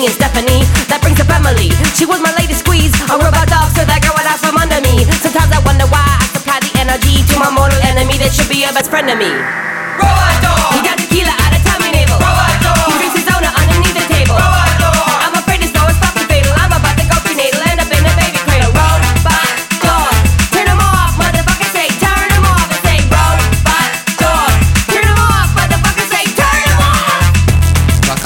me and Stephanie. That brings the family. She was my latest squeeze. A robot dog, so that girl would out from under me. Sometimes I wonder why I supply the energy to my mortal enemy that should be a best friend of me.